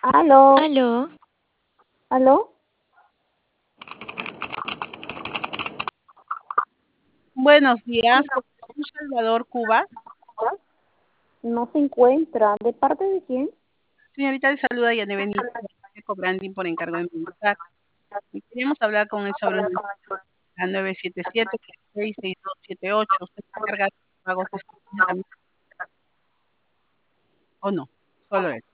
Aló, Aló, aló, Buenos días, con Salvador Cuba. no se encuentra. ¿De parte de quién? Señorita, le saluda Yane Benítez, de Cobranding por encargo de militar. Y queríamos hablar con él sobre una la 977-66278. ¿Usted está encargado de pagos de servicios también? ¿O no? Solo él.